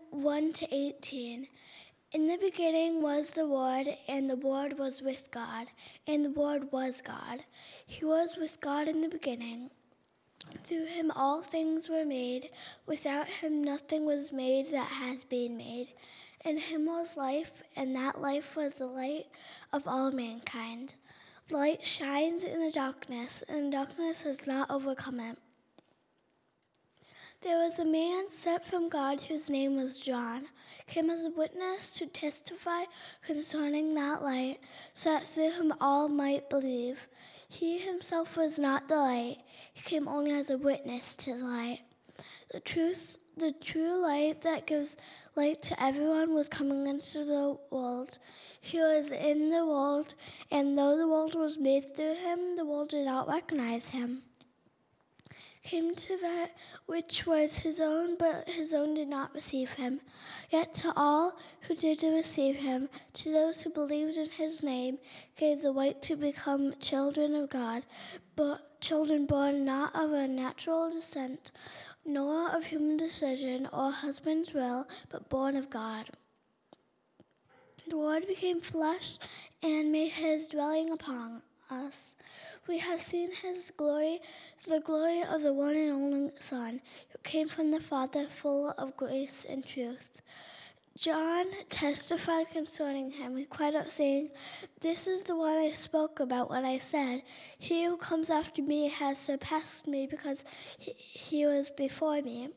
1 to 18. In the beginning was the Word, and the Word was with God, and the Word was God. He was with God in the beginning. Through him all things were made. Without him nothing was made that has been made. In him was life, and that life was the light of all mankind. Light shines in the darkness, and darkness has not overcome it. There was a man sent from God whose name was John, came as a witness to testify concerning that light, so that through him all might believe. He himself was not the light, he came only as a witness to the light. The true light that gives light to everyone was coming into the world. He was in the world, and though the world was made through him, the world did not recognize him. Came to that which was his own, but his own did not receive him. Yet to all who did receive him, to those who believed in his name, gave the right to become children of God, but children born not of a natural descent, nor of human decision or husband's will, but born of God. The Word became flesh and made his dwelling upon us. We have seen his glory, the glory of the one and only Son, who came from the Father, full of grace and truth. John testified concerning him. He cried out, saying, "This is the one I spoke about when I said, 'He who comes after me has surpassed me, because he was before me.'"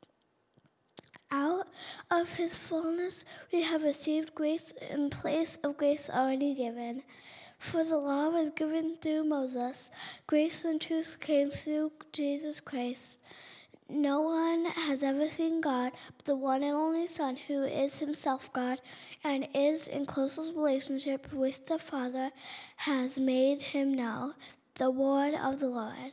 Out of his fullness we have received grace in place of grace already given. For the law was given through Moses. Grace and truth came through Jesus Christ. No one has ever seen God, but the one and only Son, who is himself God and is in closest relationship with the Father, has made him know. The word of the Lord.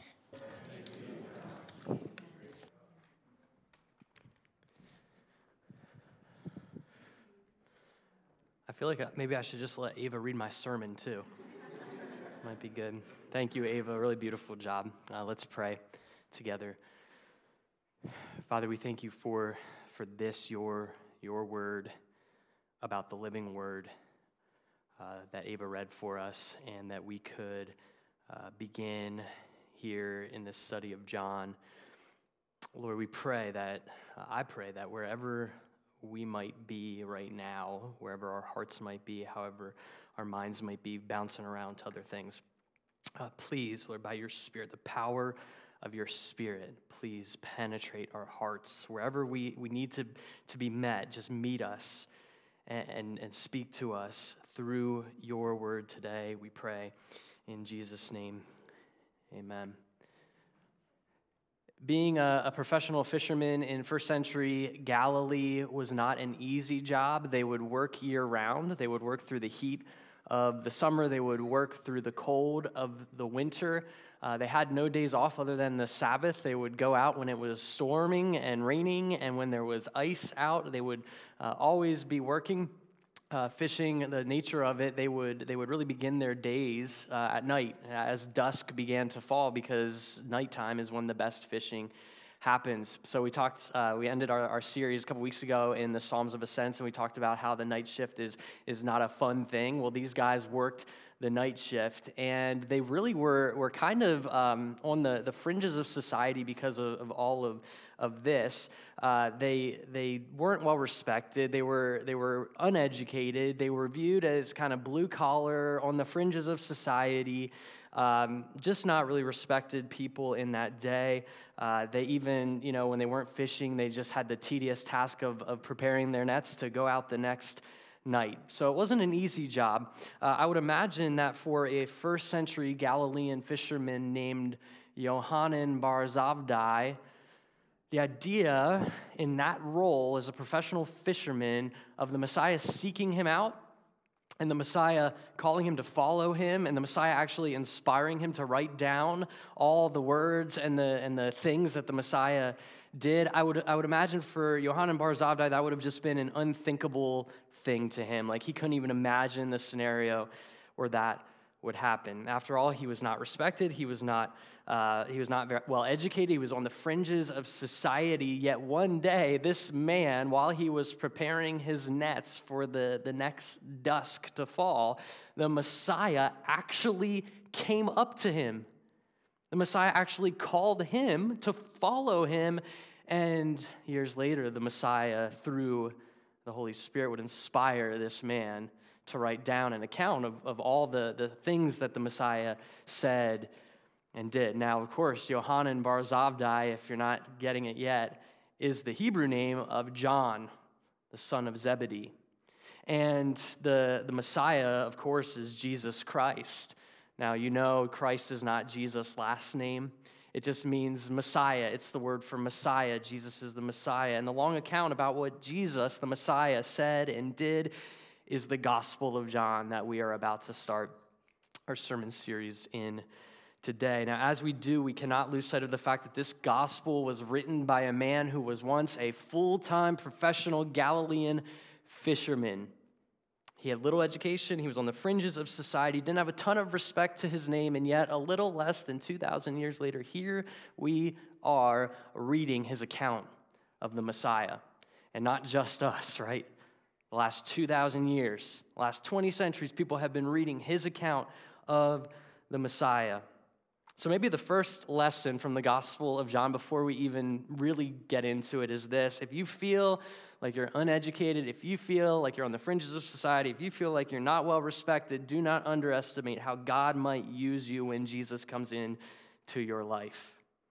I feel like maybe I should just let Ava read my sermon too. Might be good. Thank you, Ava. Really beautiful job. Let's pray together. Father, we thank you for this, your word about the living word that Ava read for us, and that we could begin here in this study of John. Lord, I pray that wherever we might be right now, wherever our hearts might be, however our minds might be bouncing around to other things, please, Lord, by your Spirit, the power of your Spirit, please penetrate our hearts. Wherever we need to be met, just meet us and speak to us through your word today, we pray. In Jesus' name, amen. Being a professional fisherman in first century Galilee was not an easy job. They would work year-round. They would work through the heat of the summer. They would work through the cold of the winter. They had no days off other than the Sabbath. They would go out when it was storming and raining, and when there was ice out, they would always be working. Fishing, the nature of it, they would really begin their days at night as dusk began to fall, because nighttime is when the best fishing happens. So we ended our series a couple weeks ago in the Psalms of Ascents, and we talked about how the night shift is not a fun thing. Well, these guys worked the night shift, and they really were kind of on the fringes of society because of all of this. They weren't well respected. They were uneducated. They were viewed as kind of blue collar, on the fringes of society, just not really respected people in that day. They even, when they weren't fishing, they just had the tedious task of preparing their nets to go out the next night. So it wasn't an easy job. I would imagine that for a first century Galilean fisherman named Yohanan bar Zabdi, the idea in that role as a professional fisherman of the Messiah seeking him out, and the Messiah calling him to follow him, and the Messiah actually inspiring him to write down all the words and the things that the Messiah did, I would imagine for Yohanan bar Zabdi that would have just been an unthinkable thing to him. Like, he couldn't even imagine the scenario where that would happen. After all, he was not respected. He was not very well educated. He was on the fringes of society. Yet one day, this man, while he was preparing his nets for the next dusk to fall, the Messiah actually came up to him. The Messiah actually called him to follow him. And years later, the Messiah, through the Holy Spirit, would inspire this man to write down an account of all the things that the Messiah said and did. Now, of course, Yohanan Bar Zavdai, if you're not getting it yet, is the Hebrew name of John, the son of Zebedee. And the Messiah, of course, is Jesus Christ. Now, you know Christ is not Jesus' last name. It just means Messiah. It's the word for Messiah. Jesus is the Messiah. And the long account about what Jesus, the Messiah, said and did is the Gospel of John that we are about to start our sermon series in today. Now, as we do, we cannot lose sight of the fact that this gospel was written by a man who was once a full-time professional Galilean fisherman. He had little education. He was on the fringes of society, didn't have a ton of respect to his name, and yet a little less than 2,000 years later, here we are reading his account of the Messiah. And not just us, right? The last 2,000 years, the last 20 centuries, people have been reading his account of the Messiah. So maybe the first lesson from the Gospel of John before we even really get into it is this. If you feel like you're uneducated, if you feel like you're on the fringes of society, if you feel like you're not well respected, do not underestimate how God might use you when Jesus comes in to your life.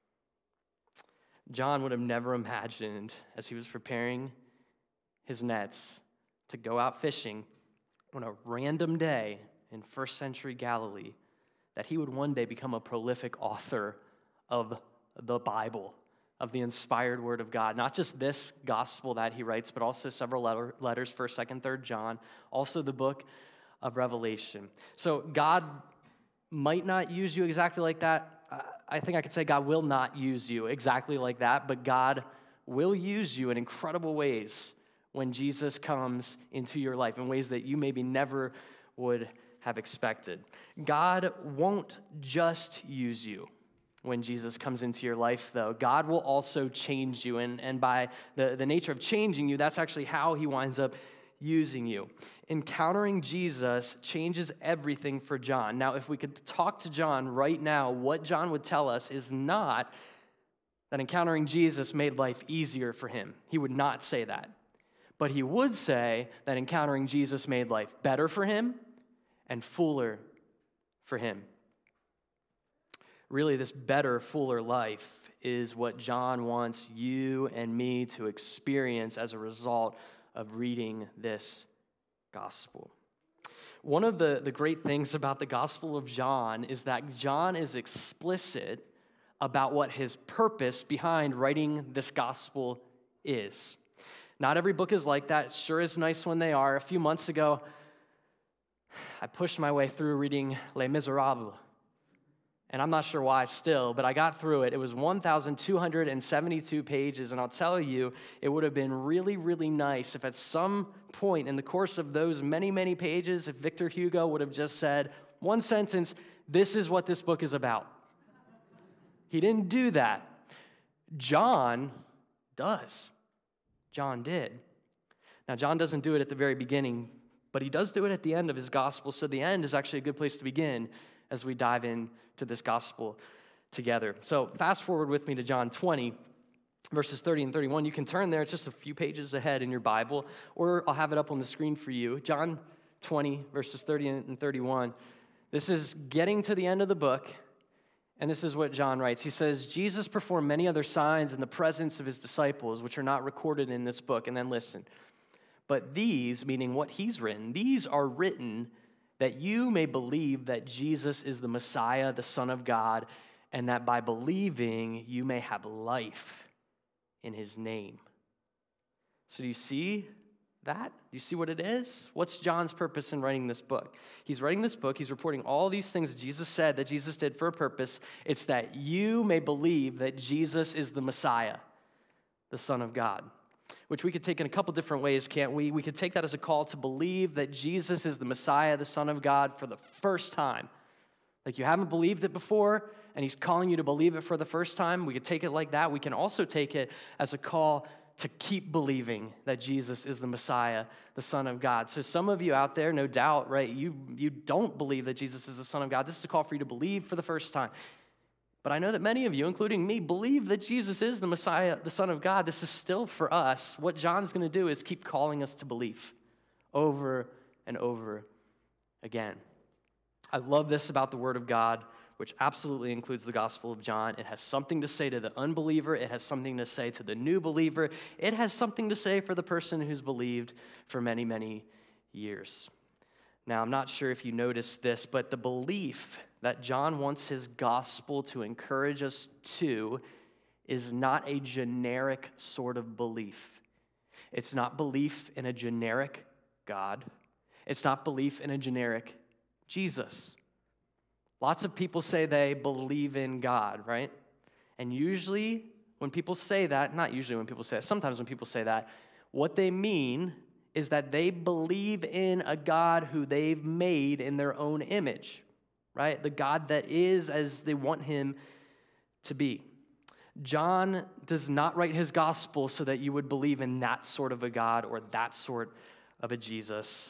John would have never imagined, as he was preparing his nets to go out fishing on a random day in first century Galilee, that he would one day become a prolific author of the Bible, of the inspired word of God. Not just this gospel that he writes, but also several letters, 1st, 2nd, 3rd John, also the book of Revelation. So God might not use you exactly like that. I think I could say God will not use you exactly like that, but God will use you in incredible ways when Jesus comes into your life in ways that you maybe never would have expected. God won't just use you when Jesus comes into your life, though. God will also change you, and by the nature of changing you, that's actually how he winds up using you. Encountering Jesus changes everything for John. Now, if we could talk to John right now, what John would tell us is not that encountering Jesus made life easier for him. He would not say that. But he would say that encountering Jesus made life better for him and fuller for him. Really, this better, fuller life is what John wants you and me to experience as a result of reading this gospel. One of the great things about the Gospel of John is that John is explicit about what his purpose behind writing this gospel is. Not every book is like that. It sure is nice when they are. A few months ago, I pushed my way through reading Les Miserables. And I'm not sure why still, but I got through it. It was 1,272 pages, and I'll tell you, it would have been really, really nice if at some point in the course of those many, many pages, if Victor Hugo would have just said, one sentence, this is what this book is about. He didn't do that. John does. John did. Now, John doesn't do it at the very beginning, but he does do it at the end of his gospel, so the end is actually a good place to begin as we dive into this gospel together. So fast forward with me to John 20, verses 30 and 31. You can turn there. It's just a few pages ahead in your Bible, or I'll have it up on the screen for you. John 20, verses 30 and 31. This is getting to the end of the book, and this is what John writes. He says, Jesus performed many other signs in the presence of his disciples, which are not recorded in this book. And then listen. But these, meaning what he's written, these are written that you may believe that Jesus is the Messiah, the Son of God, and that by believing you may have life in his name. So do you see that? Do you see what it is? What's John's purpose in writing this book? He's writing this book. He's reporting all these things that Jesus said, that Jesus did for a purpose. It's that you may believe that Jesus is the Messiah, the Son of God. Which we could take in a couple different ways, can't we? We could take that as a call to believe that Jesus is the Messiah, the Son of God, for the first time. Like you haven't believed it before, and he's calling you to believe it for the first time. We could take it like that. We can also take it as a call to keep believing that Jesus is the Messiah, the Son of God. So some of you out there, no doubt, right, you don't believe that Jesus is the Son of God. This is a call for you to believe for the first time. But I know that many of you, including me, believe that Jesus is the Messiah, the Son of God. This is still for us. What John's going to do is keep calling us to belief over and over again. I love this about the Word of God, which absolutely includes the Gospel of John. It has something to say to the unbeliever. It has something to say to the new believer. It has something to say for the person who's believed for many, many years. Now, I'm not sure if you noticed this, but the belief that John wants his gospel to encourage us to is not a generic sort of belief. It's not belief in a generic God. It's not belief in a generic Jesus. Lots of people say they believe in God, right? And usually when people say that, not usually when people say that, sometimes when people say that, what they mean is that they believe in a God who they've made in their own image, right? The God that is as they want him to be. John does not write his gospel so that you would believe in that sort of a God or that sort of a Jesus.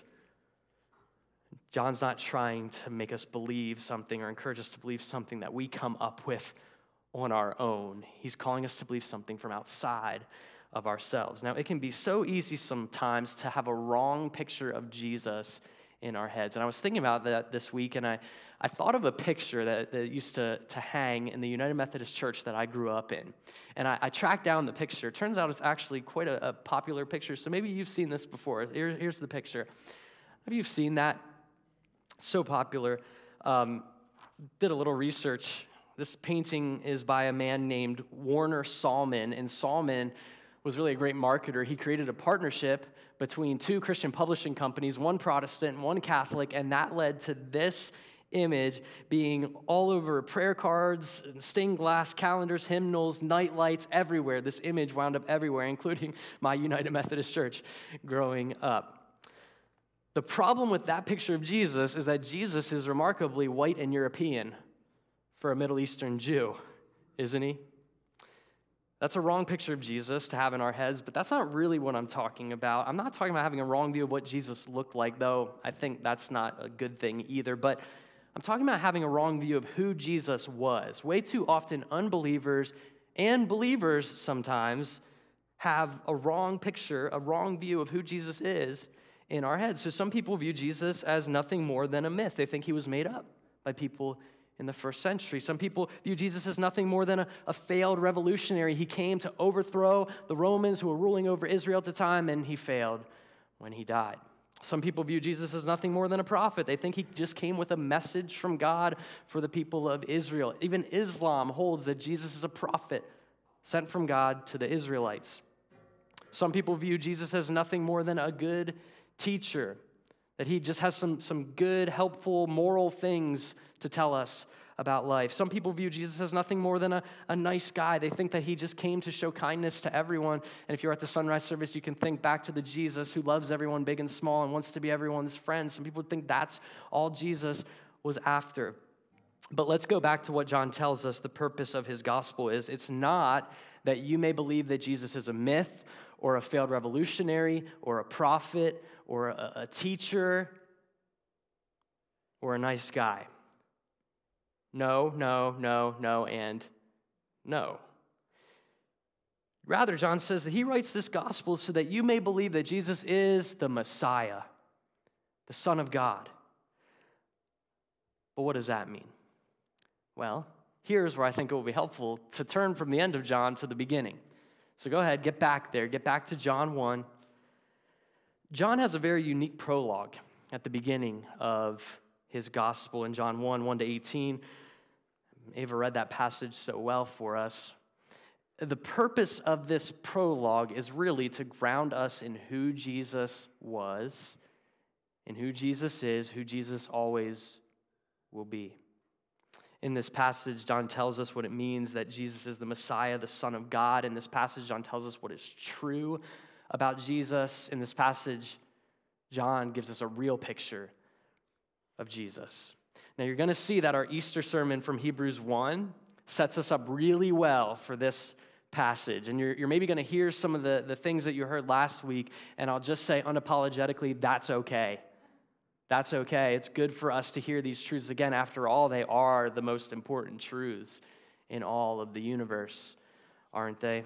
John's not trying to make us believe something or encourage us to believe something that we come up with on our own. He's calling us to believe something from outside of ourselves. Now, it can be so easy sometimes to have a wrong picture of Jesus in our heads. And I was thinking about that this week, and I thought of a picture that used to hang in the United Methodist Church that I grew up in. And I tracked down the picture. It turns out it's actually quite a popular picture, so maybe you've seen this before. Here's the picture. Have you seen that? So popular. Did a little research. This painting is by a man named Warner Sallman, and Sallman was really a great marketer. He created a partnership between two Christian publishing companies, one Protestant and one Catholic, and that led to this image being all over prayer cards, stained glass calendars, hymnals, night lights, everywhere. This image wound up everywhere, including my United Methodist Church growing up. The problem with that picture of Jesus is that Jesus is remarkably white and European for a Middle Eastern Jew, isn't he? That's a wrong picture of Jesus to have in our heads, but that's not really what I'm talking about. I'm not talking about having a wrong view of what Jesus looked like, though I think that's not a good thing either, but I'm talking about having a wrong view of who Jesus was. Way too often, unbelievers and believers sometimes have a wrong picture, a wrong view of who Jesus is in our heads. So some people view Jesus as nothing more than a myth. They think he was made up by people in the first century. Some people view Jesus as nothing more than a failed revolutionary. He came to overthrow the Romans who were ruling over Israel at the time, and he failed when he died. Some people view Jesus as nothing more than a prophet. They think he just came with a message from God for the people of Israel. Even Islam holds that Jesus is a prophet sent from God to the Israelites. Some people view Jesus as nothing more than a good teacher, that he just has some good, helpful, moral things to tell us about life. Some people view Jesus as nothing more than a nice guy. They think that he just came to show kindness to everyone. And if you're at the sunrise service, you can think back to the Jesus who loves everyone big and small and wants to be everyone's friend. Some people think that's all Jesus was after. But let's go back to what John tells us the purpose of his gospel is. It's not that you may believe that Jesus is a myth or a failed revolutionary or a prophet or a teacher or a nice guy. No, and no. Rather, John says that he writes this gospel so that you may believe that Jesus is the Messiah, the Son of God. But what does that mean? Well, here's where I think it will be helpful to turn from the end of John to the beginning. So go ahead, get back there, get back to John 1. John has a very unique prologue at the beginning of his gospel in John 1 to 18. Ava read that passage so well for us. The purpose of this prologue is really to ground us in who Jesus was, in who Jesus is, who Jesus always will be. In this passage, John tells us what it means that Jesus is the Messiah, the Son of God. In this passage, John tells us what is true about Jesus. In this passage, John gives us a real picture of Jesus. Now, you're going to see that our Easter sermon from Hebrews 1 sets us up really well for this passage. And you're maybe going to hear some of the things that you heard last week, and I'll just say unapologetically, that's okay. That's okay. It's good for us to hear these truths again. After all, they are the most important truths in all of the universe, aren't they?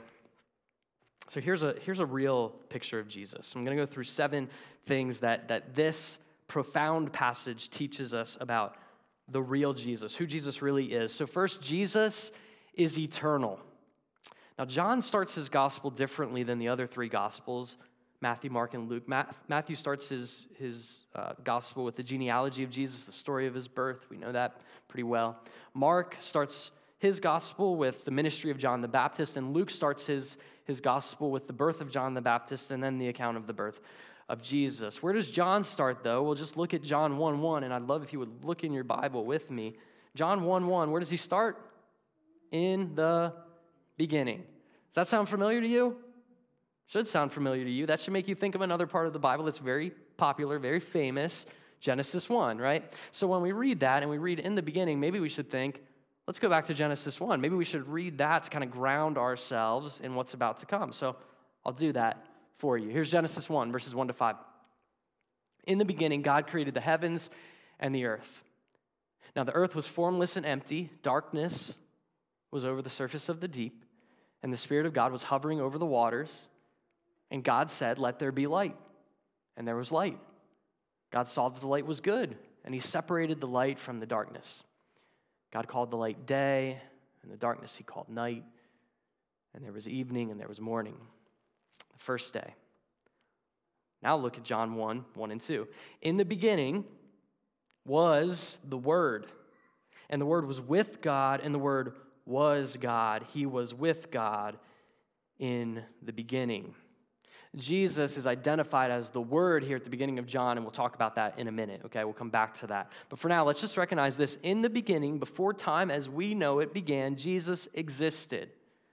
So here's a real picture of Jesus. I'm going to go through 7 things that this profound passage teaches us about the real Jesus, who Jesus really is. So first, Jesus is eternal. Now, John starts his gospel differently than the other 3 gospels, Matthew, Mark, and Luke. Matthew starts his gospel with the genealogy of Jesus, the story of his birth. We know that pretty well. Mark starts his gospel with the ministry of John the Baptist, and Luke starts his gospel with the birth of John the Baptist and then the account of the birth of Jesus. Where does John start, though? We'll just look at John 1:1, and I'd love if you would look in your Bible with me. John 1:1, where does he start? In the beginning. Does that sound familiar to you? Should sound familiar to you. That should make you think of another part of the Bible that's very popular, very famous, Genesis 1, right? So when we read that and we read in the beginning, maybe we should think, let's go back to Genesis 1. Maybe we should read that to kind of ground ourselves in what's about to come. So I'll do that for you. Here's Genesis 1, verses 1 to 5. In the beginning, God created the heavens and the earth. Now the earth was formless and empty. Darkness was over the surface of the deep, and the Spirit of God was hovering over the waters. And God said, "Let there be light." And there was light. God saw that the light was good, and he separated the light from the darkness. God called the light day, and the darkness he called night. And there was evening, and there was morning. The first day. Now look at John 1:1 and 2. In the beginning was the Word, and the Word was with God, and the Word was God. He was with God in the beginning. Jesus is identified as the Word here at the beginning of John, and we'll talk about that in a minute, okay? We'll come back to that. But for now, let's just recognize this. In the beginning, before time as we know it began, Jesus existed.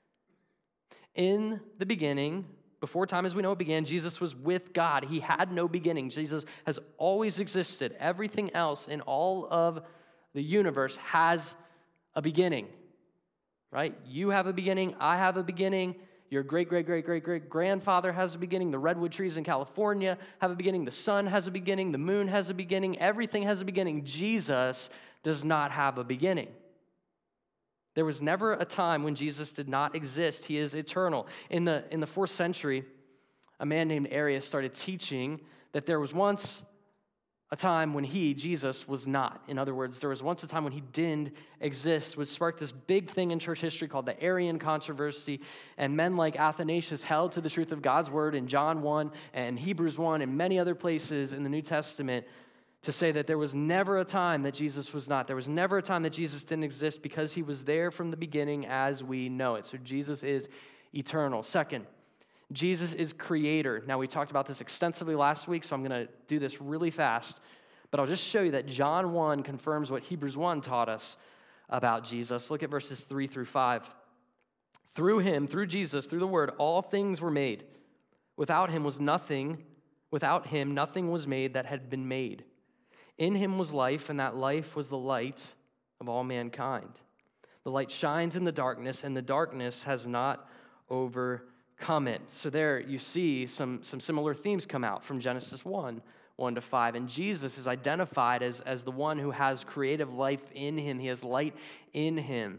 In the beginning, before time as we know it began, Jesus was with God. He had no beginning. Jesus has always existed. Everything else in all of the universe has a beginning, right? You have a beginning. I have a beginning. Your great-great-great-great-great-grandfather has a beginning. The redwood trees in California have a beginning. The sun has a beginning. The moon has a beginning. Everything has a beginning. Jesus does not have a beginning. There was never a time when Jesus did not exist. He is eternal. In the 4th century, a man named Arius started teaching that there was once a time when Jesus was not. In other words, there was once a time when he didn't exist, which sparked this big thing in church history called the Arian controversy. And men like Athanasius held to the truth of God's word in John 1 and Hebrews 1 and many other places in the New Testament to say that there was never a time that Jesus was not. There was never a time that Jesus didn't exist because he was there from the beginning as we know it. So Jesus is eternal. Second, Jesus is creator. Now, we talked about this extensively last week, so I'm going to do this really fast. But I'll just show you that John 1 confirms what Hebrews 1 taught us about Jesus. Look at verses 3 through 5. Through him, through Jesus, through the word, all things were made. Without him, nothing was made that had been made. In him was life, and that life was the light of all mankind. The light shines in the darkness, and the darkness has not overcome it. So there you see some similar themes come out from Genesis 1 to 5. And Jesus is identified as the one who has creative life in him. He has light in him.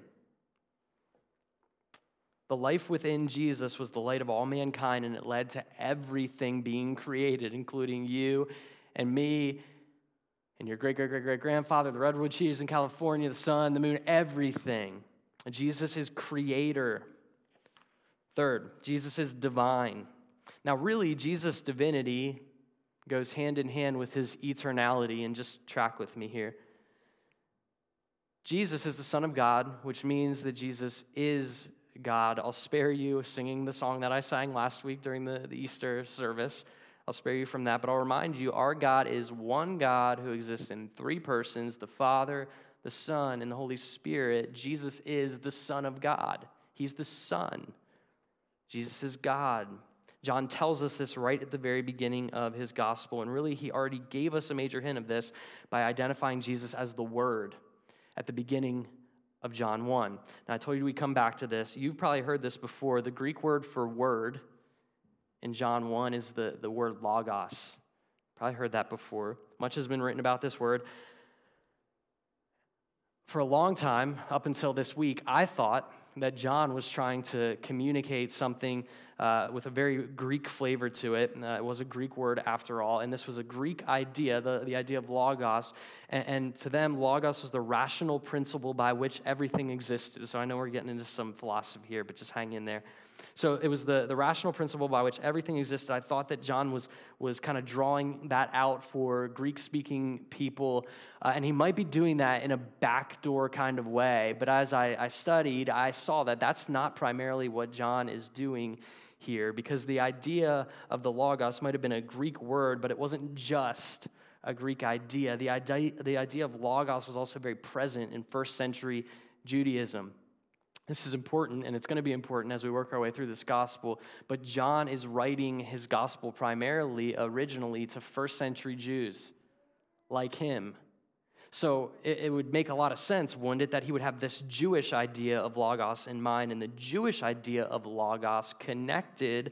The life within Jesus was the light of all mankind, and it led to everything being created, including you and me and your great-great-great-great-grandfather, the redwood trees in California, the sun, the moon, everything. Jesus is creator. Third, Jesus is divine. Now, really, Jesus' divinity goes hand in hand with his eternality, and just track with me here. Jesus is the Son of God, which means that Jesus is God. I'll spare you singing the song that I sang last week during the Easter service. I'll spare you from that, but I'll remind you, our God is one God who exists in 3 persons, the Father, the Son, and the Holy Spirit. Jesus is the Son of God. He's the Son. Jesus is God. John tells us this right at the very beginning of his gospel, and really he already gave us a major hint of this by identifying Jesus as the Word at the beginning of John 1. Now, I told you we'd come back to this. You've probably heard this before. The Greek word for word in John 1 is the word logos. Probably heard that before. Much has been written about this word. For a long time, up until this week, I thought that John was trying to communicate something with a very Greek flavor to it. It was a Greek word after all, and this was a Greek idea, the idea of logos. And to them, logos was the rational principle by which everything existed. So I know we're getting into some philosophy here, but just hang in there. So it was the rational principle by which everything existed. I thought that John was kind of drawing that out for Greek-speaking people, and he might be doing that in a backdoor kind of way. But as I studied, I saw that that's not primarily what John is doing here, because the idea of the logos might have been a Greek word, but it wasn't just a Greek idea. The idea of logos was also very present in first century Judaism. This is important, and it's going to be important as we work our way through this gospel, but John is writing his gospel primarily, originally, to first century Jews like him. So it would make a lot of sense, wouldn't it, that he would have this Jewish idea of logos in mind, and the Jewish idea of logos connected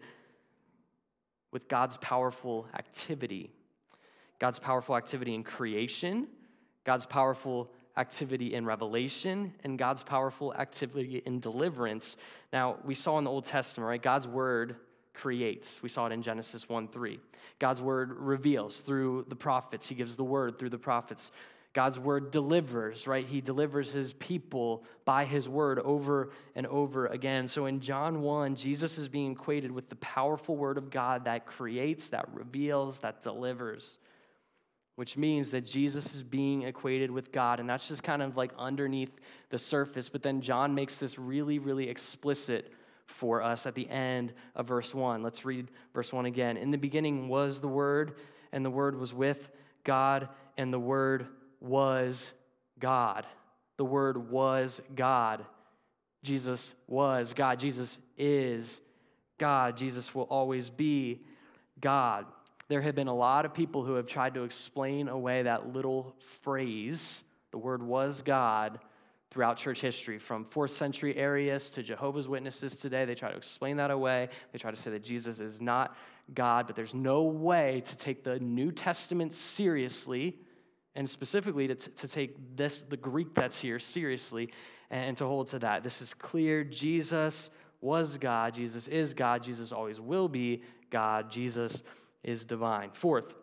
with God's powerful activity. God's powerful activity in creation, God's powerful activity in revelation, and God's powerful activity in deliverance. Now, we saw in the Old Testament, right? God's word creates. We saw it in Genesis 1:3. God's word reveals through the prophets. He gives the word through the prophets. God's word delivers, right? He delivers his people by his word over and over again. So in John 1, Jesus is being equated with the powerful word of God that creates, that reveals, that delivers, which means that Jesus is being equated with God, and that's just kind of like underneath the surface. But then John makes this really, really explicit for us at the end of verse 1. Let's read verse 1 again. In the beginning was the Word, and the Word was with God, and the Word was God. The Word was God. Jesus was God. Jesus is God. Jesus will always be God. There have been a lot of people who have tried to explain away that little phrase, the word was God, throughout church history. From 4th century Arius to Jehovah's Witnesses today, they try to explain that away. They try to say that Jesus is not God, but there's no way to take the New Testament seriously, and specifically to take the Greek that's here seriously, and to hold to that. This is clear. Jesus was God. Jesus is God. Jesus always will be God. Jesus is divine. Fourth,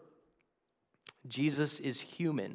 Jesus is human.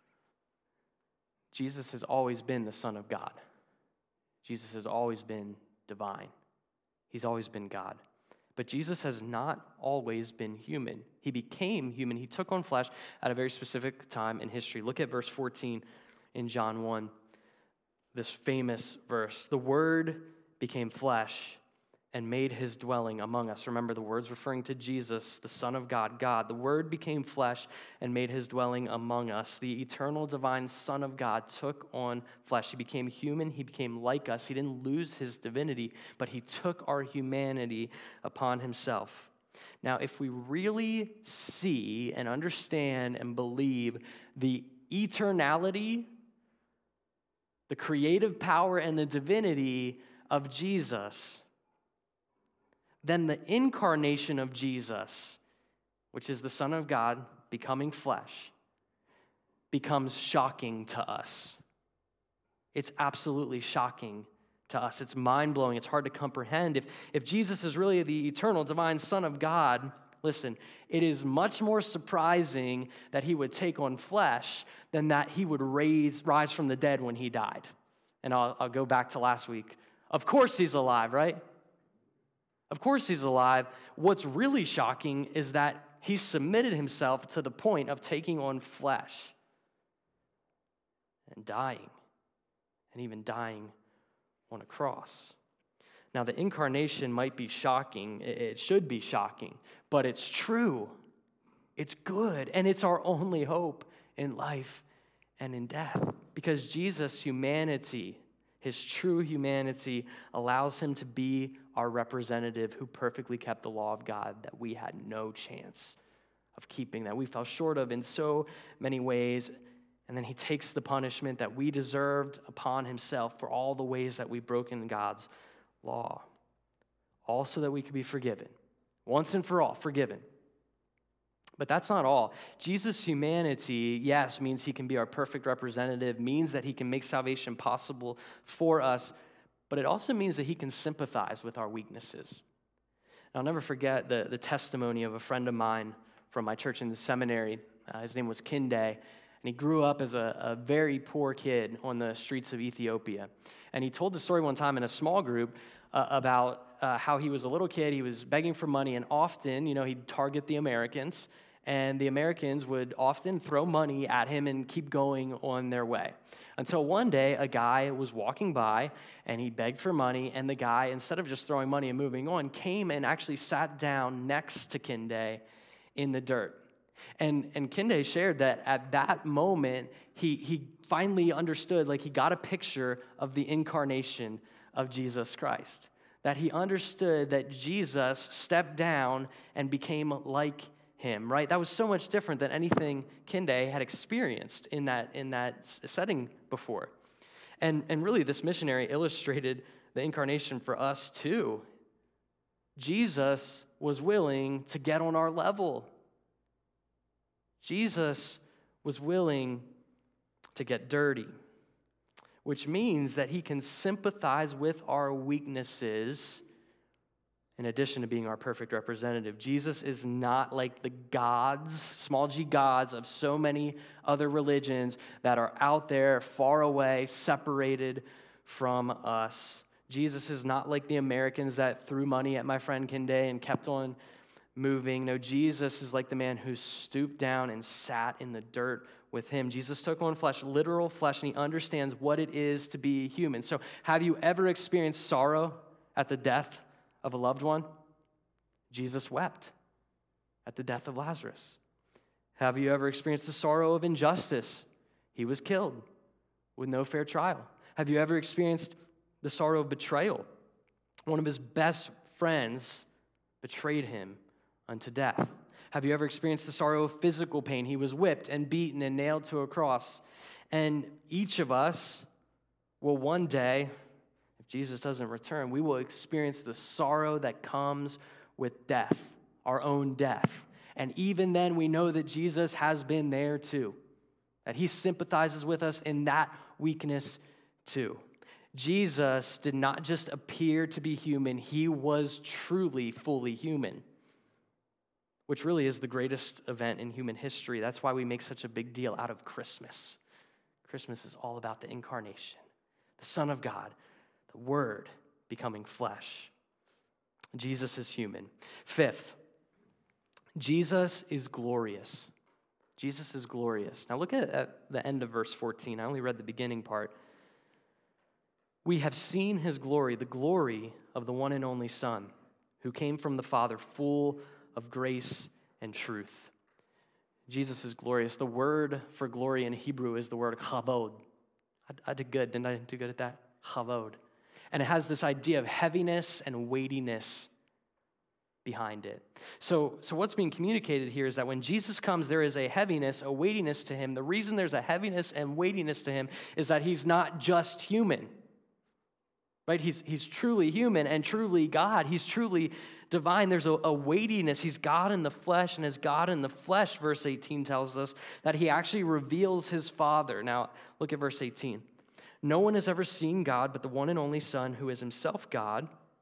Jesus has always been the Son of God. Jesus has always been divine. He's always been God. But Jesus has not always been human. He became human. He took on flesh at a very specific time in history. Look at verse 14 in John 1, this famous verse. The Word became flesh and made his dwelling among us. Remember, the word's referring to Jesus, the Son of God, God. The Word became flesh and made his dwelling among us. The eternal divine Son of God took on flesh. He became human. He became like us. He didn't lose his divinity, but he took our humanity upon himself. Now, if we really see and understand and believe the eternality, the creative power, and the divinity of Jesus, then the incarnation of Jesus, which is the Son of God becoming flesh, becomes shocking to us. It's absolutely shocking to us. It's mind-blowing. It's hard to comprehend. If Jesus is really the eternal divine Son of God, listen, it is much more surprising that he would take on flesh than that he would rise from the dead when he died. And I'll go back to last week. Of course he's alive, right? Of course he's alive. What's really shocking is that he submitted himself to the point of taking on flesh and dying, and even dying on a cross. Now, the incarnation might be shocking. It should be shocking, but it's true. It's good, and it's our only hope in life and in death, because Jesus' humanity, His true humanity allows him to be our representative who perfectly kept the law of God that we had no chance of keeping, that we fell short of in so many ways. And then he takes the punishment that we deserved upon himself for all the ways that we've broken God's law, all so that we could be forgiven, once and for all, forgiven. But that's not all. Jesus' humanity, yes, means he can be our perfect representative, means that he can make salvation possible for us, but it also means that he can sympathize with our weaknesses. And I'll never forget the testimony of a friend of mine from my church in the seminary. His name was Kinde, and he grew up as a very poor kid on the streets of Ethiopia. And he told the story one time in a small group about how he was a little kid, he was begging for money, and often, he'd target the Americans, and the Americans would often throw money at him and keep going on their way. Until one day, a guy was walking by, and he begged for money, and the guy, instead of just throwing money and moving on, came and actually sat down next to Kinde in the dirt. And Kinde shared that at that moment, he finally understood, he got a picture of the incarnation of Jesus Christ. That he understood that Jesus stepped down and became like him, right? That was so much different than anything Kinde had experienced in that setting before. And really, this missionary illustrated the incarnation for us too. Jesus was willing to get on our level. Jesus was willing to get dirty, which means that he can sympathize with our weaknesses in addition to being our perfect representative. Jesus is not like the gods, small g gods, of so many other religions that are out there, far away, separated from us. Jesus is not like the Americans that threw money at my friend Kinde and kept on moving. No, Jesus is like the man who stooped down and sat in the dirt with him. Jesus took on flesh, literal flesh, and he understands what it is to be human. So have you ever experienced sorrow at the death of a loved one? Jesus wept at the death of Lazarus. Have you ever experienced the sorrow of injustice? He was killed with no fair trial. Have you ever experienced the sorrow of betrayal? One of his best friends betrayed him unto death. Have you ever experienced the sorrow of physical pain? He was whipped and beaten and nailed to a cross. And each of us will one day, if Jesus doesn't return, we will experience the sorrow that comes with death, our own death. And even then, we know that Jesus has been there too, that he sympathizes with us in that weakness too. Jesus did not just appear to be human, he was truly fully human, which really is the greatest event in human history. That's why we make such a big deal out of Christmas. Christmas is all about the incarnation, the Son of God, the Word becoming flesh. Jesus is human. Fifth, Jesus is glorious. Jesus is glorious. Now look at the end of verse 14. I only read the beginning part. We have seen his glory, the glory of the one and only Son, who came from the Father, full of grace and truth. Jesus is glorious. The word for glory in Hebrew is the word chavod. I did good, didn't I do good at that? Chavod. And it has this idea of heaviness and weightiness behind it. So what's being communicated here is that when Jesus comes, there is a heaviness, a weightiness to him. The reason there's a heaviness and weightiness to him is that he's not just human. Right? He's truly human and truly God. He's truly divine. There's a weightiness. He's God in the flesh, and as God in the flesh, verse 18 tells us that he actually reveals his Father. Now, look at verse 18. No one has ever seen God but the one and only Son, who is himself God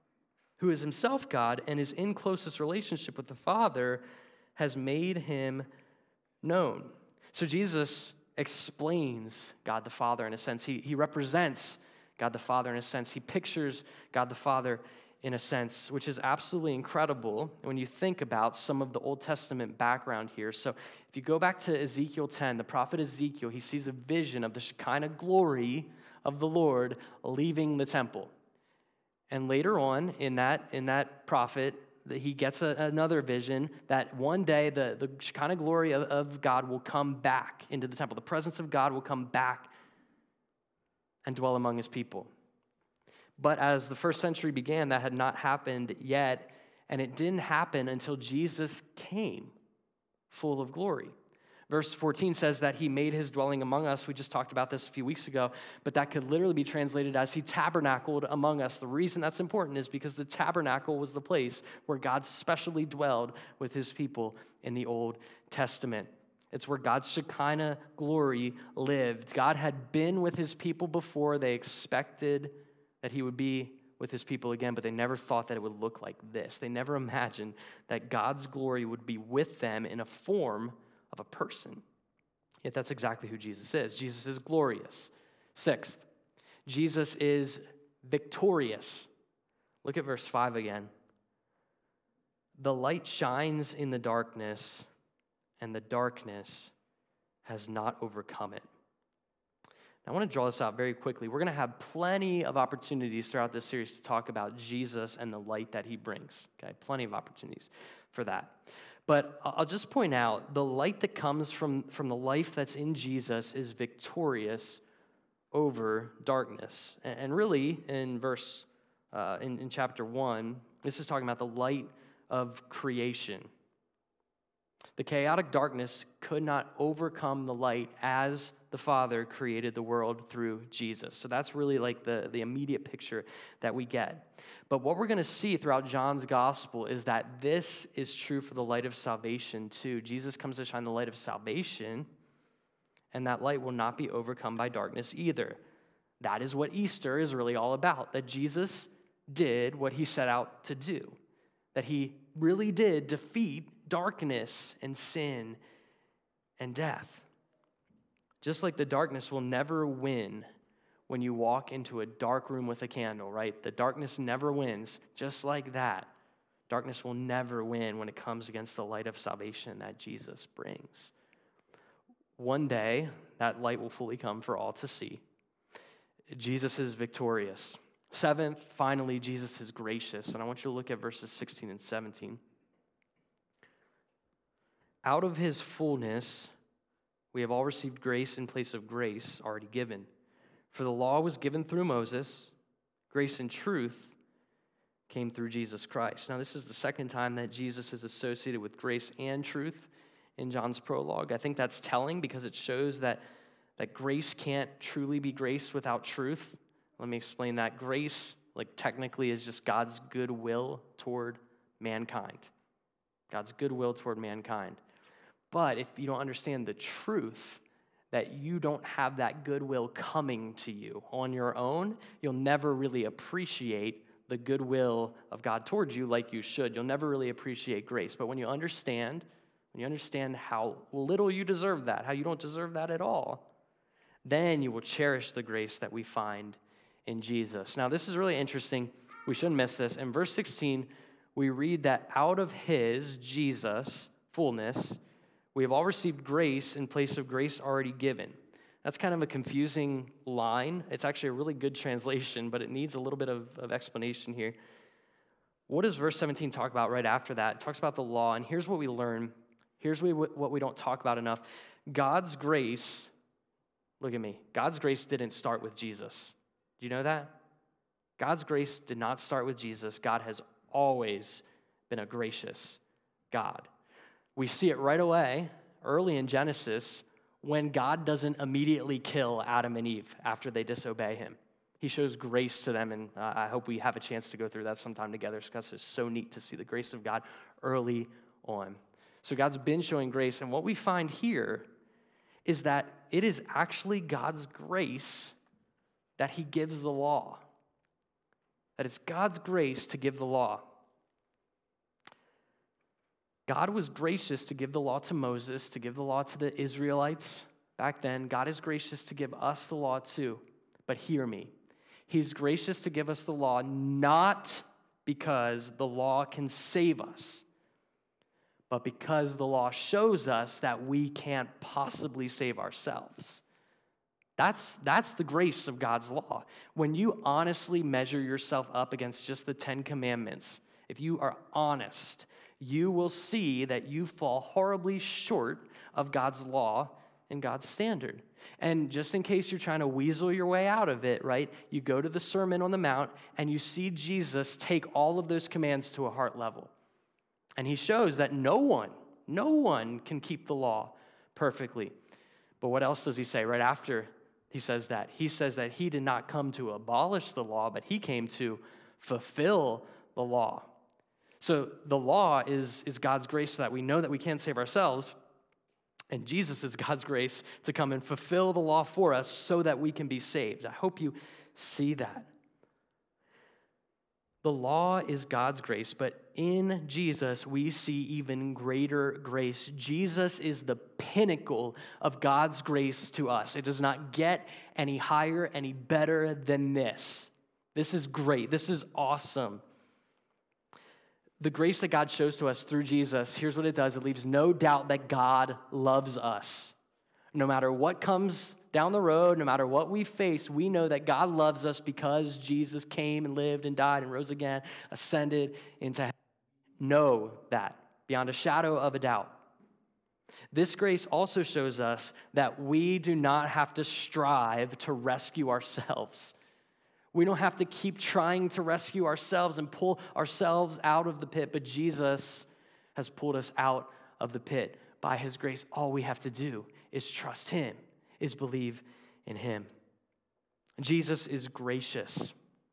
and is in closest relationship with the Father, has made him known. So Jesus explains God the Father in a sense. He represents God the Father in a sense. He pictures God the Father in a sense, which is absolutely incredible when you think about some of the Old Testament background here. So if you go back to Ezekiel 10, the prophet Ezekiel, he sees a vision of the Shekinah glory of the Lord leaving the temple. And later on in that prophet, he gets another vision that one day the Shekinah glory of God will come back into the temple. The presence of God will come back and dwell among his people. But as the first century began, that had not happened yet, and it didn't happen until Jesus came, full of glory. Verse 14 says that he made his dwelling among us. We just talked about this a few weeks ago, but that could literally be translated as he tabernacled among us. The reason that's important is because the tabernacle was the place where God specially dwelled with his people in the Old Testament. It's where God's Shekinah glory lived. God had been with his people before. They expected that he would be with his people again, but they never thought that it would look like this. They never imagined that God's glory would be with them in a form of a person. Yet that's exactly who Jesus is. Jesus is glorious. Sixth, Jesus is victorious. Look at verse 5 again. The light shines in the darkness, and the darkness has not overcome it. Now, I want to draw this out very quickly. We're going to have plenty of opportunities throughout this series to talk about Jesus and the light that he brings. Okay, plenty of opportunities for that. But I'll just point out, the light that comes from the life that's in Jesus is victorious over darkness. And really, in in chapter 1, this is talking about the light of creation. The chaotic darkness could not overcome the light as the Father created the world through Jesus. So that's really like the immediate picture that we get. But what we're going to see throughout John's gospel is that this is true for the light of salvation too. Jesus comes to shine the light of salvation, and that light will not be overcome by darkness either. That is what Easter is really all about, that Jesus did what he set out to do, that he really did defeat darkness and sin and death. Just like the darkness will never win when you walk into a dark room with a candle, right? The darkness never wins. Just like that, darkness will never win when it comes against the light of salvation that Jesus brings. One day, that light will fully come for all to see. Jesus is victorious. Seventh, finally, Jesus is gracious. And I want you to look at verses 16 and 17. Out of his fullness, we have all received grace in place of grace already given. For the law was given through Moses, grace and truth came through Jesus Christ. Now, this is the second time that Jesus is associated with grace and truth in John's prologue. I think that's telling because it shows that grace can't truly be grace without truth. Let me explain that. Grace, technically, is just God's goodwill toward mankind. God's goodwill toward mankind. But if you don't understand the truth, that you don't have that goodwill coming to you on your own, you'll never really appreciate the goodwill of God towards you like you should. You'll never really appreciate grace. But when you understand how little you deserve that, how you don't deserve that at all, then you will cherish the grace that we find in Jesus. Now, this is really interesting. We shouldn't miss this. In verse 16, we read that out of his, Jesus, fullness, we have all received grace in place of grace already given. That's kind of a confusing line. It's actually a really good translation, but it needs a little bit of explanation here. What does verse 17 talk about right after that? It talks about the law, and here's what we learn. Here's what we don't talk about enough. God's grace, look at me, God's grace didn't start with Jesus. Do you know that? God's grace did not start with Jesus. God has always been a gracious God. We see it right away, early in Genesis, when God doesn't immediately kill Adam and Eve after they disobey him. He shows grace to them, and I hope we have a chance to go through that sometime together because it's so neat to see the grace of God early on. So God's been showing grace, and what we find here is that it is actually God's grace that he gives the law. That it's God's grace to give the law. God was gracious to give the law to Moses, to give the law to the Israelites back then. God is gracious to give us the law too. But hear me. He's gracious to give us the law not because the law can save us, but because the law shows us that we can't possibly save ourselves. That's the grace of God's law. When you honestly measure yourself up against just the 10 Commandments, if you are honest, you will see that you fall horribly short of God's law and God's standard. And just in case you're trying to weasel your way out of it, right, you go to the Sermon on the Mount and you see Jesus take all of those commands to a heart level. And he shows that no one can keep the law perfectly. But what else does he say right after he says that? He says that he did not come to abolish the law, but he came to fulfill the law. So the law is God's grace so that we know that we can't save ourselves. And Jesus is God's grace to come and fulfill the law for us so that we can be saved. I hope you see that. The law is God's grace, but in Jesus, we see even greater grace. Jesus is the pinnacle of God's grace to us. It does not get any higher, any better than this. This is great. This is awesome. The grace that God shows to us through Jesus, here's what it does. It leaves no doubt that God loves us. No matter what comes down the road, no matter what we face, we know that God loves us because Jesus came and lived and died and rose again, ascended into heaven. Know that beyond a shadow of a doubt. This grace also shows us that we do not have to strive to rescue ourselves. We don't have to keep trying to rescue ourselves and pull ourselves out of the pit, but Jesus has pulled us out of the pit. By his grace, all we have to do is trust him, is believe in him. Jesus is gracious.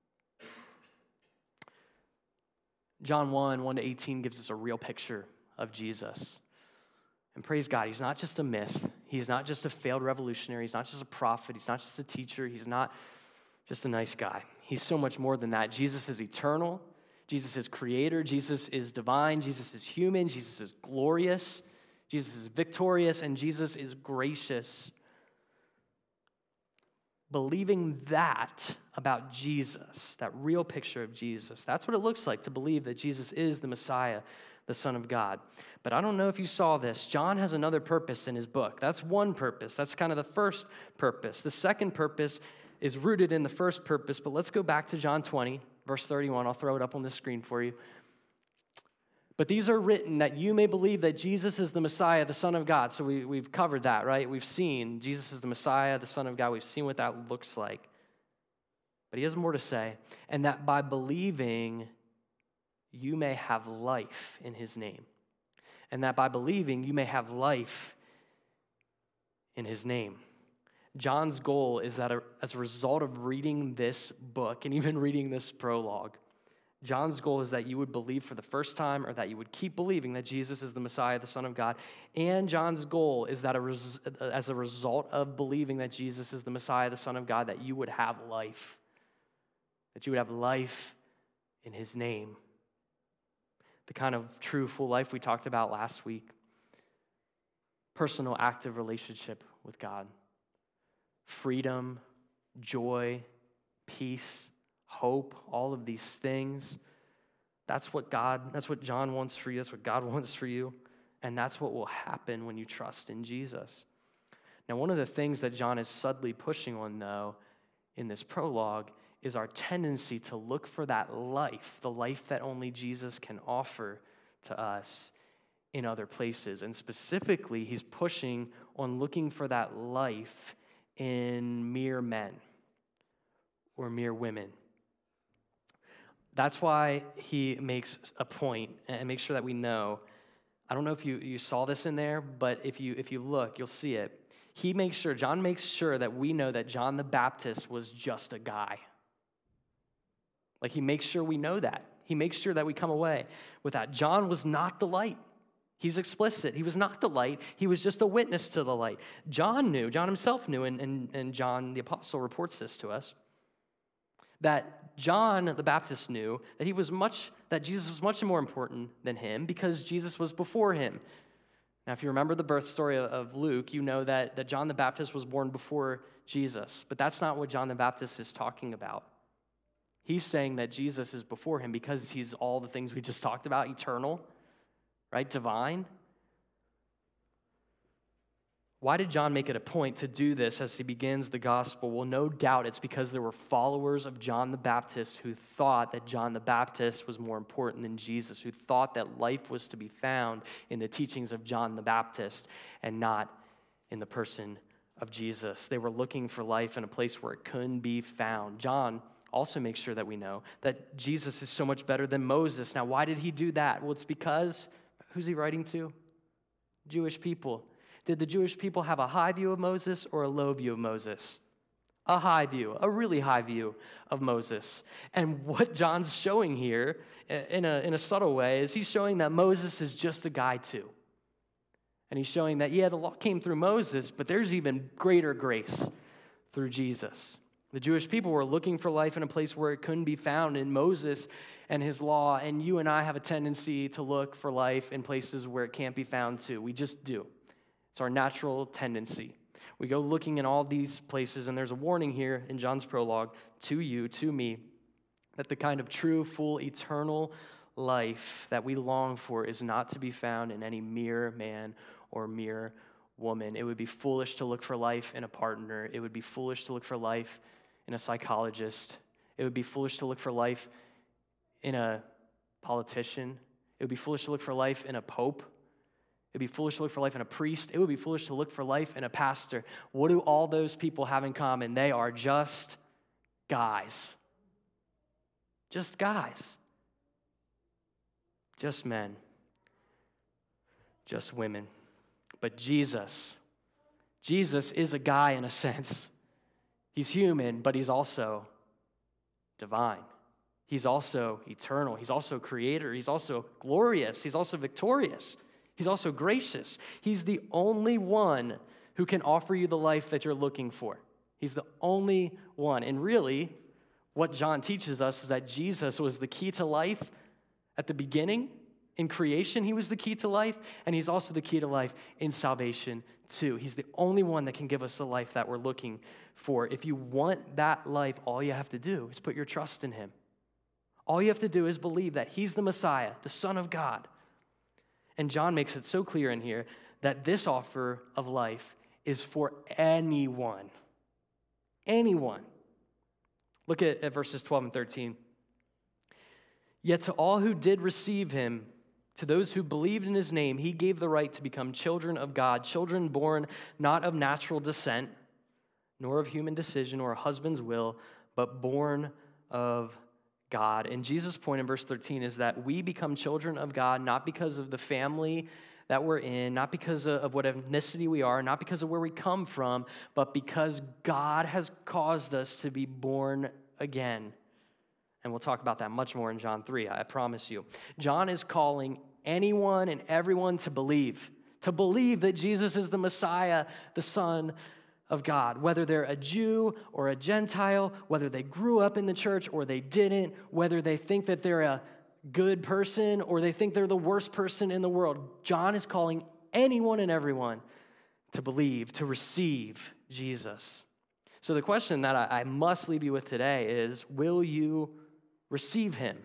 John 1:1-18 gives us a real picture of Jesus. And praise God, he's not just a myth. He's not just a failed revolutionary. He's not just a prophet. He's not just a teacher. He's not just a nice guy. He's so much more than that. Jesus is eternal. Jesus is creator. Jesus is divine. Jesus is human. Jesus is glorious. Jesus is victorious. And Jesus is gracious. Believing that about Jesus, that real picture of Jesus, that's what it looks like to believe that Jesus is the Messiah, the Son of God. But I don't know if you saw this. John has another purpose in his book. That's one purpose. That's kind of the first purpose. The second purpose is rooted in the first purpose, but let's go back to John 20, verse 31. I'll throw it up on the screen for you. But these are written that you may believe that Jesus is the Messiah, the Son of God. So we've covered that, right? We've seen Jesus is the Messiah, the Son of God. We've seen what that looks like. But he has more to say. And that by believing, you may have life in his name. And that by believing, you may have life in his name. John's goal is that as a result of reading this book and even reading this prologue, John's goal is that you would believe for the first time or that you would keep believing that Jesus is the Messiah, the Son of God. And John's goal is that as a result of believing that Jesus is the Messiah, the Son of God, that you would have life. That you would have life in his name. The kind of true, full life we talked about last week. Personal, active relationship with God. Freedom, joy, peace, hope, all of these things. That's what John wants for you. That's what God wants for you. And that's what will happen when you trust in Jesus. Now, one of the things that John is subtly pushing on, though, in this prologue, is our tendency to look for that life, the life that only Jesus can offer to us in other places. And specifically, he's pushing on looking for that life in mere men or mere women. That's why he makes a point and makes sure that we know. I don't know if you saw this in there, but if you look, you'll see it. John makes sure that we know that John the Baptist was just a guy. Like he makes sure we know that. He makes sure that we come away with that. John was not the light. He's explicit. He was not the light. He was just a witness to the light. John himself knew, and John the Apostle reports this to us, that John the Baptist knew that Jesus was much more important than him because Jesus was before him. Now, if you remember the birth story of Luke, you know that John the Baptist was born before Jesus, but that's not what John the Baptist is talking about. He's saying that Jesus is before him because he's all the things we just talked about, eternal, right, divine. Why did John make it a point to do this as he begins the gospel? Well, no doubt it's because there were followers of John the Baptist who thought that John the Baptist was more important than Jesus, who thought that life was to be found in the teachings of John the Baptist and not in the person of Jesus. They were looking for life in a place where it couldn't be found. John also makes sure that we know that Jesus is so much better than Moses. Now, why did he do that? Well, it's because, who's he writing to? Jewish people. Did the Jewish people have a high view of Moses or a low view of Moses? A high view, a really high view of Moses. And what John's showing here in a subtle way is he's showing that Moses is just a guy too. And he's showing that, yeah, the law came through Moses, but there's even greater grace through Jesus. The Jewish people were looking for life in a place where it couldn't be found in Moses and his law, and you and I have a tendency to look for life in places where it can't be found too. We just do. It's our natural tendency. We go looking in all these places, and there's a warning here in John's prologue to you, to me, that the kind of true, full, eternal life that we long for is not to be found in any mere man or mere woman. It would be foolish to look for life in a partner. It would be foolish to look for life in a psychologist. It would be foolish to look for life in a politician. It would be foolish to look for life in a pope. It would be foolish to look for life in a priest. It would be foolish to look for life in a pastor. What do all those people have in common? They are just guys. Just guys. Just men. Just women. But Jesus is a guy in a sense. He's human, but he's also divine. He's also eternal. He's also creator. He's also glorious. He's also victorious. He's also gracious. He's the only one who can offer you the life that you're looking for. He's the only one. And really, what John teaches us is that Jesus was the key to life at the beginning. In creation, he was the key to life, and he's also the key to life in salvation too. He's the only one that can give us the life that we're looking for. If you want that life, all you have to do is put your trust in him. All you have to do is believe that he's the Messiah, the Son of God. And John makes it so clear in here that this offer of life is for anyone. Anyone. Look at verses 12 and 13. Yet to all who did receive him, to those who believed in his name, he gave the right to become children of God, children born not of natural descent, nor of human decision or a husband's will, but born of God. And Jesus' point in verse 13 is that we become children of God not because of the family that we're in, not because of what ethnicity we are, not because of where we come from, but because God has caused us to be born again. And we'll talk about that much more in John 3, I promise you. John is calling anyone and everyone to believe that Jesus is the Messiah, the Son of God. Whether they're a Jew or a Gentile, whether they grew up in the church or they didn't, whether they think that they're a good person or they think they're the worst person in the world, John is calling anyone and everyone to believe, to receive Jesus. So the question that I must leave you with today is, will you receive him?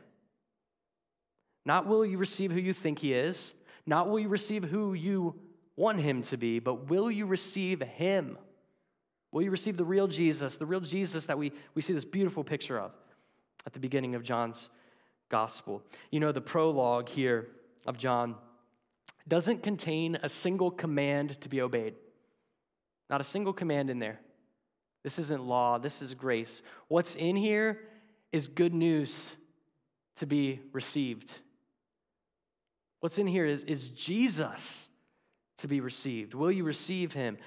Not will you receive who you think he is, not will you receive who you want him to be, but will you receive him? Will you receive the real Jesus that we see this beautiful picture of at the beginning of John's gospel? You know, the prologue here of John doesn't contain a single command to be obeyed. Not a single command in there. This isn't law, this is grace. What's in here is good news to be received. What's in here is Jesus to be received. Will you receive him?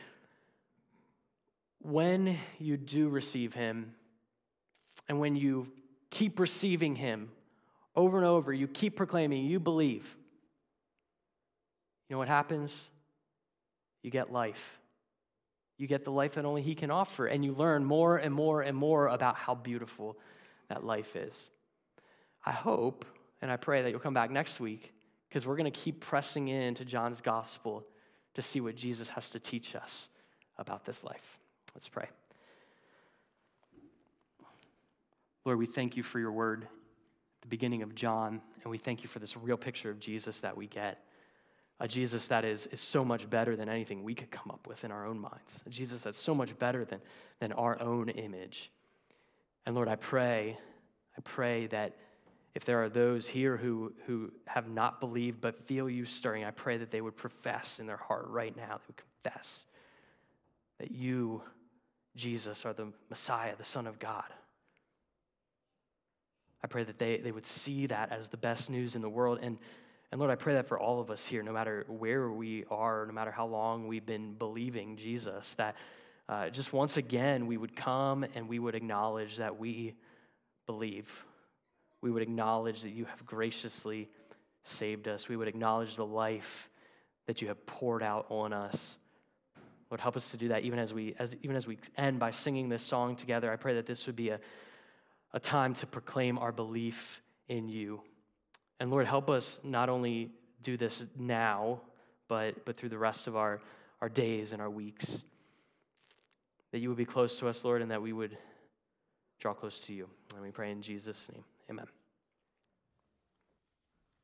When you do receive him, and when you keep receiving him over and over, you keep proclaiming, you believe, you know what happens? You get life. You get the life that only he can offer, and you learn more and more and more about how beautiful that life is. I hope and I pray that you'll come back next week, because we're going to keep pressing into John's gospel to see what Jesus has to teach us about this life. Let's pray. Lord, we thank you for your word at the beginning of John, and we thank you for this real picture of Jesus that we get. A Jesus that is so much better than anything we could come up with in our own minds. A Jesus that's so much better than our own image. And Lord, I pray that if there are those here who have not believed but feel you stirring, I pray that they would profess in their heart right now, they would confess that you, Jesus, are the Messiah, the Son of God. I pray that they would see that as the best news in the world. And Lord, I pray that for all of us here, no matter where we are, no matter how long we've been believing Jesus, that just once again we would come and we would acknowledge that we believe. We would acknowledge that you have graciously saved us. We would acknowledge the life that you have poured out on us. Lord, help us to do that even as we end by singing this song together. I pray that this would be a time to proclaim our belief in you. And Lord, help us not only do this now, but through the rest of our days and our weeks. That you would be close to us, Lord, and that we would draw close to you. And we pray in Jesus' name. Amen.